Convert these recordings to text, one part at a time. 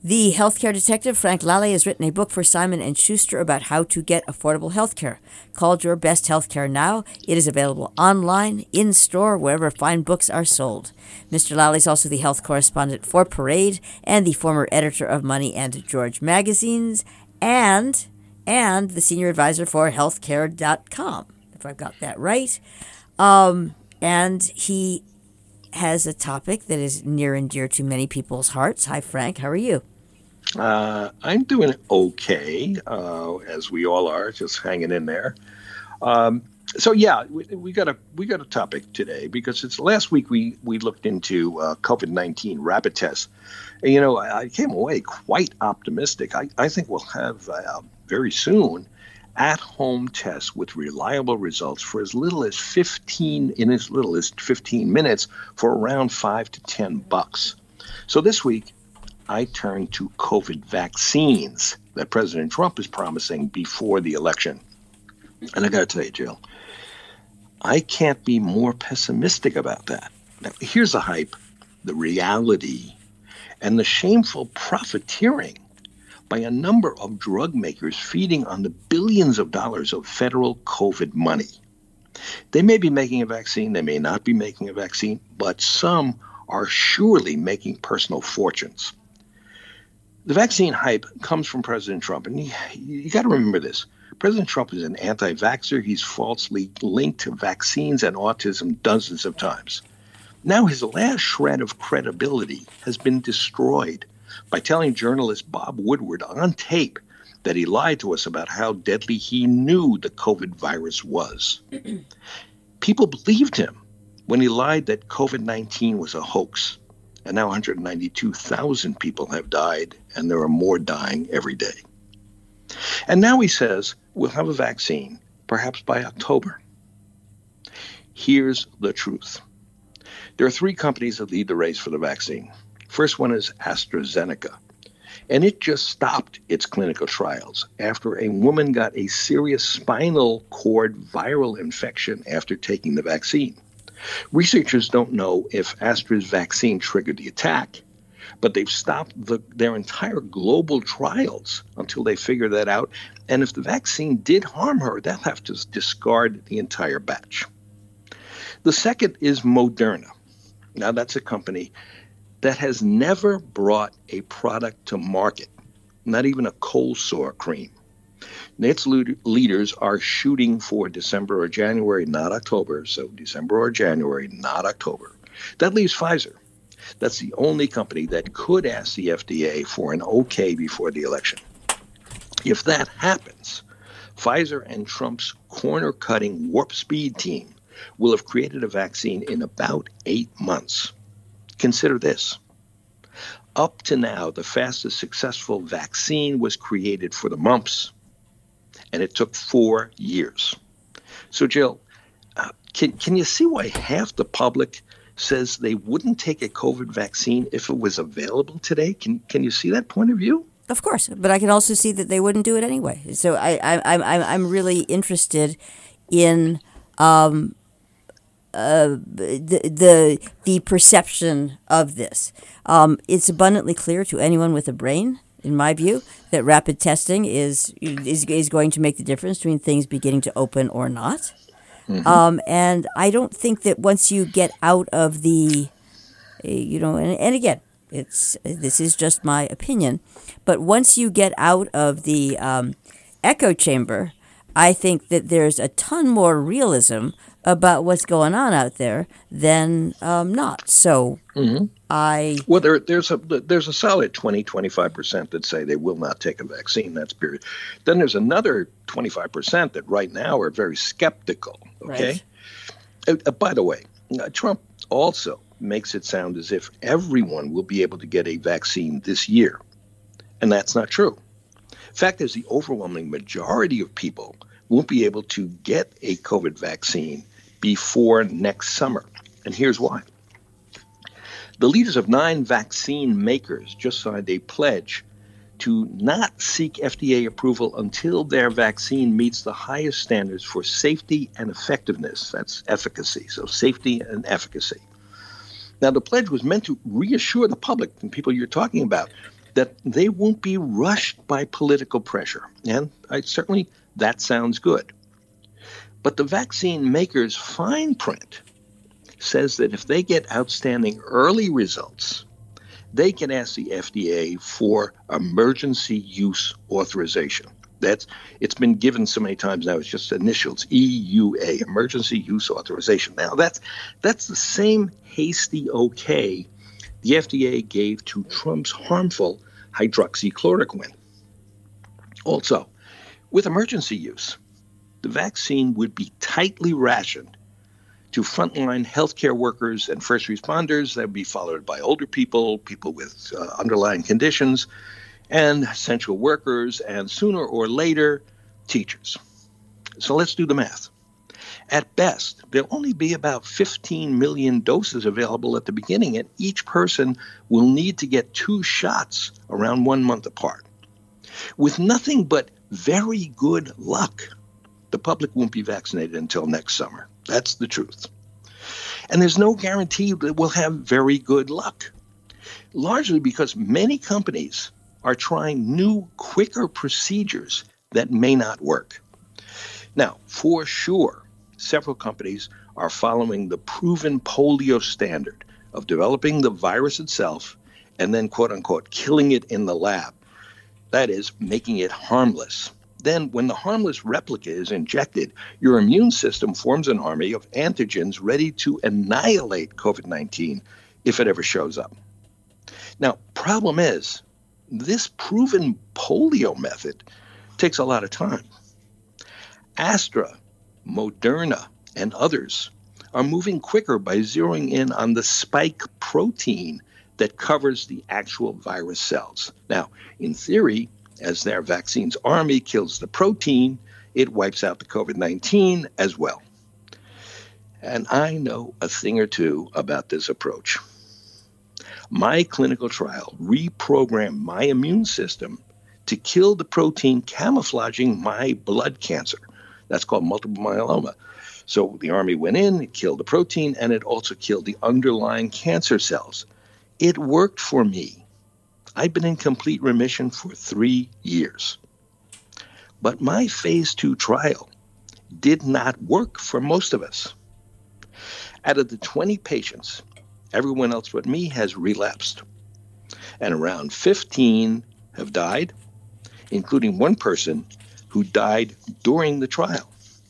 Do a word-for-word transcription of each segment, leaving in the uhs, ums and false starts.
The healthcare detective Frank Lally has written a book for Simon and Schuster about how to get affordable healthcare. Called Your Best Healthcare Now. It is available online, in-store, wherever fine books are sold. Mister Lally is also the health correspondent for Parade and the former editor of Money and George magazines, and and the senior advisor for healthcare dot com, if I've got that right. Um, and he has a topic that is near and dear to many people's hearts. Hi, Frank. How are you? Uh, I'm doing okay, uh, as we all are, just hanging in there. Um, so yeah, we, we got a we got a topic today because it's last week we we looked into uh, COVID nineteen rapid tests, and you know I, I came away quite optimistic. I, I think we'll have uh, very soon at-home tests with reliable results for as little as fifteen in as little as fifteen minutes for around five to ten bucks. So this week, I turn to COVID vaccines that President Trump is promising before the election. And I got to tell you, Jill, I can't be more pessimistic about that. Now, here's the hype, the reality, and the shameful profiteering by a number of drug makers feeding on the billions of dollars of federal COVID money. They may be making a vaccine, they may not be making a vaccine, but some are surely making personal fortunes. The vaccine hype comes from President Trump, and you, you got to remember this. President Trump is an anti-vaxxer. He's falsely linked to vaccines and autism dozens of times. Now his last shred of credibility has been destroyed by telling journalist Bob Woodward on tape that he lied to us about how deadly he knew the COVID virus was. People believed him when he lied that COVID nineteen was a hoax. And now one hundred ninety-two thousand people have died, and there are more dying every day. And now he says we'll have a vaccine, perhaps by October. Here's the truth. There are three companies that lead the race for the vaccine. First one is AstraZeneca, and it just stopped its clinical trials after a woman got a serious spinal cord viral infection after taking the vaccine. Researchers don't know if Astra's vaccine triggered the attack, but they've stopped the, their entire global trials until they figure that out. And if the vaccine did harm her, they'll have to discard the entire batch. The second is Moderna. Now, that's a company that has never brought a product to market, not even a cold sore cream. Its leaders are shooting for December or January, not October. So December or January, not October. That leaves Pfizer. That's the only company that could ask the F D A for an okay before the election. If that happens, Pfizer and Trump's corner-cutting warp speed team will have created a vaccine in about eight months. Consider this. Up to now, the fastest successful vaccine was created for the mumps, and it took four years. So, Jill, uh, can can you see why half the public says they wouldn't take a COVID vaccine if it was available today? Can can you see that point of view? Of course, but I can also see that they wouldn't do it anyway. So I, I, I'm I'm really interested in um, uh, the the the perception of this. Um, it's abundantly clear to anyone with a brain, in my view, that rapid testing is is is going to make the difference between things beginning to open or not. Mm-hmm. Um, and I don't think that once you get out of the, you know, and, and again, it's this is just my opinion, but once you get out of the um, echo chamber, I think that there's a ton more realism about what's going on out there than um, not. So mm-hmm. I well, there there's a there's a solid twenty, twenty-five percent that say they will not take a vaccine. That's period. Then there's another twenty-five percent that right now are very skeptical. Okay. Right. Uh, by the way, uh, Trump also makes it sound as if everyone will be able to get a vaccine this year, and that's not true. Fact is, the overwhelming majority of people won't be able to get a COVID vaccine before next summer. And here's why. The leaders of nine vaccine makers just signed a pledge to not seek F D A approval until their vaccine meets the highest standards for safety and effectiveness. That's efficacy. So safety and efficacy. Now, the pledge was meant to reassure the public and people you're talking about that they won't be rushed by political pressure. And I, certainly that sounds good. But the vaccine makers' fine print says that if they get outstanding early results, they can ask the F D A for emergency use authorization. That's, it's been given so many times now, it's just initials, E U A, emergency use authorization. Now, that's, that's the same hasty okay the F D A gave to Trump's harmful hydroxychloroquine. Also, with emergency use, the vaccine would be tightly rationed to frontline healthcare workers and first responders. That would be followed by older people, people with uh, underlying conditions, and essential workers, and sooner or later, teachers. So let's do the math. At best, there'll only be about fifteen million doses available at the beginning, and each person will need to get two shots around one month apart. With nothing but very good luck, the public won't be vaccinated until next summer. That's the truth. And there's no guarantee that we'll have very good luck, largely because many companies are trying new, quicker procedures that may not work. Now, for sure, several companies are following the proven polio standard of developing the virus itself and then, quote unquote, killing it in the lab. That is, making it harmless. Then, when the harmless replica is injected, your immune system forms an army of antigens ready to annihilate COVID nineteen if it ever shows up. Now, problem is, this proven polio method takes a lot of time. Astra, Moderna, and others are moving quicker by zeroing in on the spike protein that covers the actual virus cells. Now, in theory, as their vaccine's army kills the protein, it wipes out the COVID nineteen as well. And I know a thing or two about this approach. My clinical trial reprogrammed my immune system to kill the protein camouflaging my blood cancer. That's called multiple myeloma. So the army went in, it killed the protein, and it also killed the underlying cancer cells. It worked for me. I've been in complete remission for three years. But my phase two trial did not work for most of us. Out of the twenty patients, everyone else but me has relapsed. And around fifteen have died, including one person who died during the trial.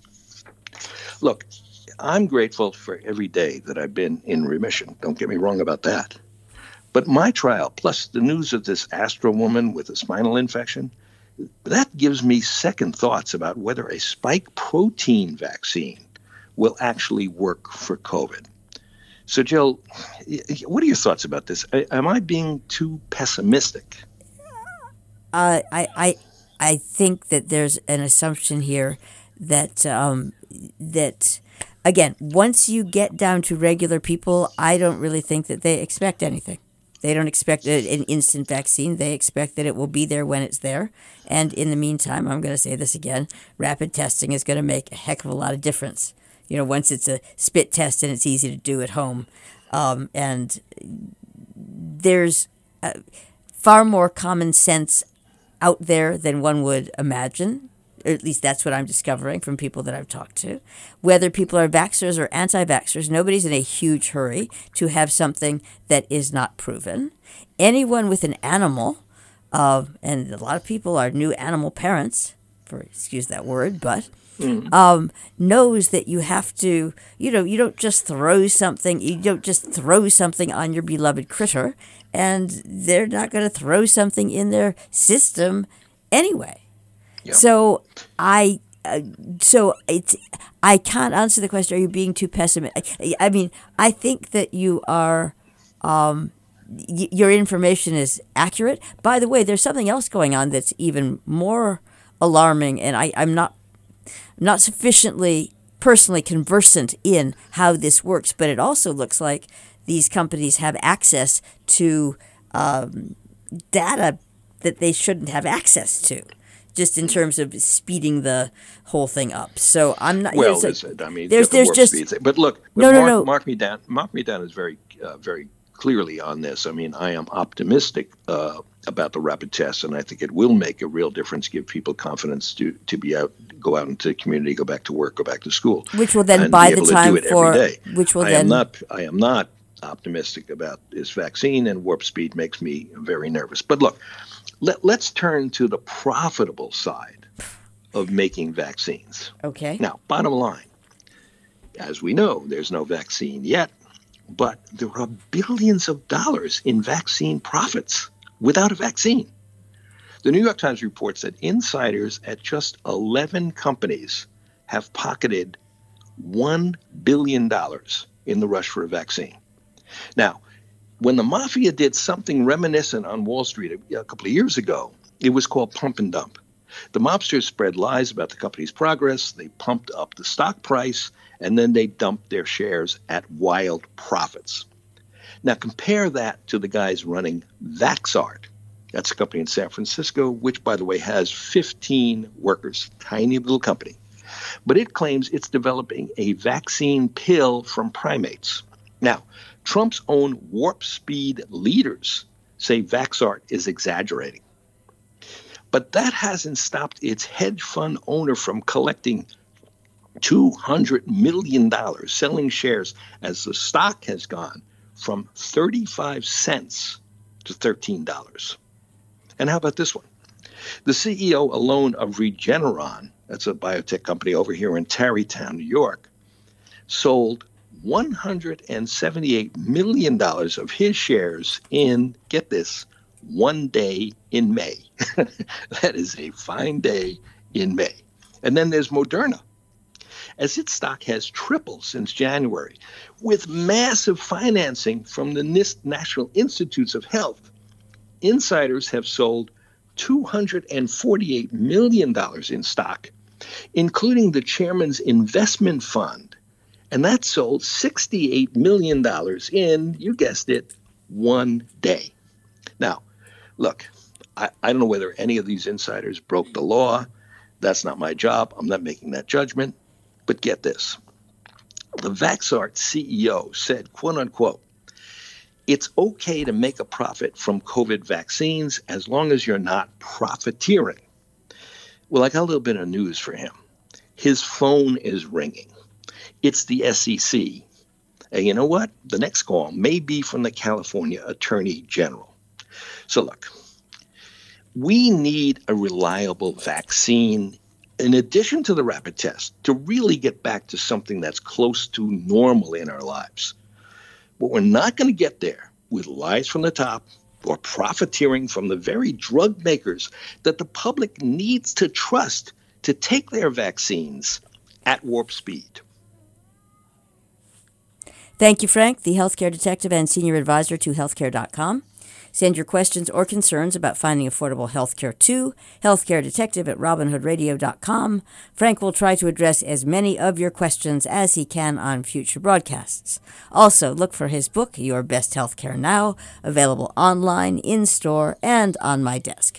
Look, I'm grateful for every day that I've been in remission. Don't get me wrong about that. But my trial, plus the news of this Astra woman with a spinal infection, that gives me second thoughts about whether a spike protein vaccine will actually work for COVID. So, Jill, what are your thoughts about this? Am I being too pessimistic? Uh, I, I, I think that there's an assumption here that um, that again, once you get down to regular people, I don't really think that they expect anything. They don't expect an instant vaccine. They expect that it will be there when it's there. And in the meantime, I'm going to say this again, rapid testing is going to make a heck of a lot of difference. You know, once it's a spit test and it's easy to do at home. Um, and there's uh, far more common sense out there than one would imagine. Or at least that's what I'm discovering from people that I've talked to. Whether people are vaxxers or anti-vaxxers, nobody's in a huge hurry to have something that is not proven. Anyone with an animal, uh, and a lot of people are new animal parents, for excuse that word, but mm. um, knows that you have to, you know, you don't just throw something, you don't just throw something on your beloved critter, and they're not going to throw something in their system anyway. Yeah. So I, uh, so it's, I can't answer the question. Are you being too pessimistic? I, I mean, I think that you are, um, y- your information is accurate. By the way, there's something else going on that's even more alarming, and I, I'm not, not sufficiently personally conversant in how this works. But it also looks like these companies have access to um, data that they shouldn't have access to, just in terms of speeding the whole thing up. So I'm not. Well, you know, is it? I mean, there's there's just. Speeds. But look, no, no, no, mark, no. Mark me down. Mark me down is very, uh, very clearly on this. I mean, I am optimistic uh, about the rapid test, and I think it will make a real difference, give people confidence to, to be out, go out into the community, go back to work, go back to school. Which will then buy the time for, which will I then... am not, I am not optimistic about this vaccine, and warp speed makes me very nervous. But look, let, let's turn to the profitable side of making vaccines. Okay. Now, bottom line, as we know, there's no vaccine yet, but there are billions of dollars in vaccine profits without a vaccine. The New York Times reports that insiders at just eleven companies have pocketed one billion dollars in the rush for a vaccine. Now, when the mafia did something reminiscent on Wall Street a, a couple of years ago, it was called pump and dump. The mobsters spread lies about the company's progress, they pumped up the stock price, and then they dumped their shares at wild profits. Now compare that to the guys running Vaxart. That's a company in San Francisco, which, by the way, has fifteen workers, tiny little company. But it claims it's developing a vaccine pill from primates. Now, Trump's own warp speed leaders say Vaxart is exaggerating. But that hasn't stopped its hedge fund owner from collecting two hundred million dollars selling shares as the stock has gone from thirty-five cents to thirteen dollars. And how about this one? The C E O alone of Regeneron, that's a biotech company over here in Tarrytown, New York, sold one hundred seventy-eight million dollars of his shares in, get this, one day in May. That is a fine day in May. And then there's Moderna. As its stock has tripled since January, with massive financing from the NIST National Institutes of Health, insiders have sold two hundred forty-eight million dollars in stock, including the chairman's investment fund, and that sold sixty-eight million dollars in, you guessed it, one day. Now, look, I, I don't know whether any of these insiders broke the law. That's not my job. I'm not making that judgment. But get this. The Vaxart C E O said, quote unquote, it's okay to make a profit from COVID vaccines as long as you're not profiteering. Well, I got a little bit of news for him. His phone is ringing. It's the S E C. And you know what? The next call may be from the California Attorney General. So look, we need a reliable vaccine in addition to the rapid test to really get back to something that's close to normal in our lives. But we're not going to get there with lies from the top or profiteering from the very drug makers that the public needs to trust to take their vaccines at warp speed. Thank you, Frank, the healthcare detective and senior advisor to healthcare dot com. Send your questions or concerns about finding affordable health care to healthcare detective at robin hood radio dot com. Frank will try to address as many of your questions as he can on future broadcasts. Also, look for his book, Your Best Healthcare Now, available online, in-store, and on my desk.